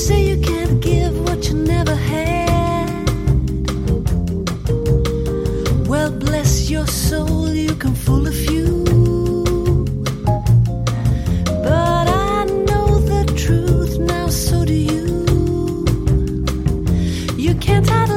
say you can't give what you never had. Well, bless your soul, you can fool a few. But I know the truth now, so do you. You can't hide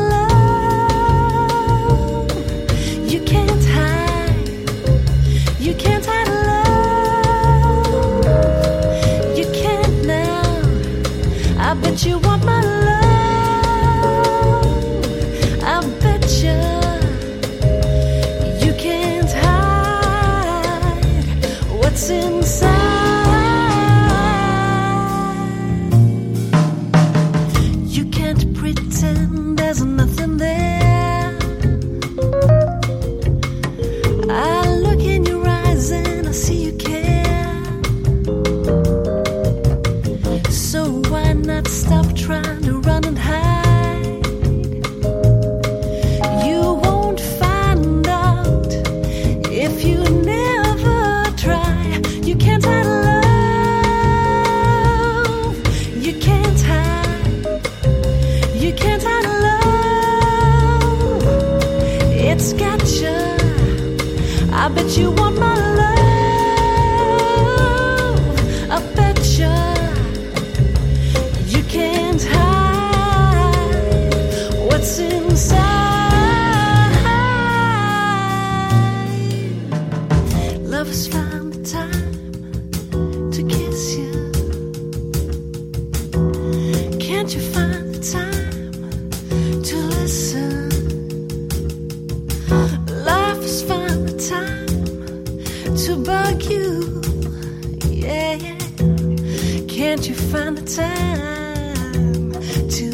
love. You can't hide. You can't hide love. You can't now. I bet you want my love. I bet you. You can't hide what's inside. You can't pretend there's nothing there. I look in your eyes and I see you care. So why not stop trying to run and hide? You won't find out if you never try. You can't hide love. You can't hide. You can't hide love. It's got you. I bet you want my love. I bet you. You can't hide what's inside. Lovers find the time to kiss you. Can't you find the time to listen? Lovers find the time to bug you. Yeah, yeah. Can't you find the time to